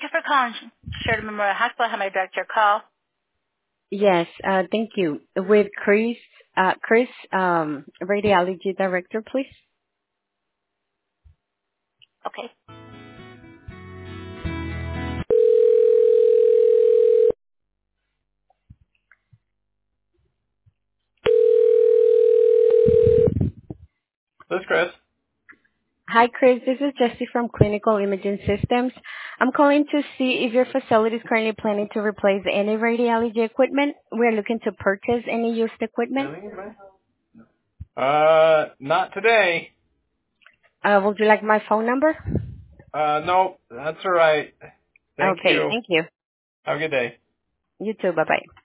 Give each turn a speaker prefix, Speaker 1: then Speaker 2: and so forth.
Speaker 1: you for calling Sheridan Memorial Hospital. How may I direct your call?
Speaker 2: Yes, thank you. With Chris, radiology director, please.
Speaker 1: Okay. This is Chris.
Speaker 2: Hi, Chris. This is Jessie from Clinical Imaging Systems. I'm calling to see if your facility is currently planning to replace any radiology equipment. We're looking to purchase any used equipment.
Speaker 1: Not today.
Speaker 2: Would you like my phone number?
Speaker 1: No, that's all right. Thank
Speaker 2: Okay,
Speaker 1: you.
Speaker 2: thank you.
Speaker 1: Have a good day.
Speaker 2: You too. Bye-bye.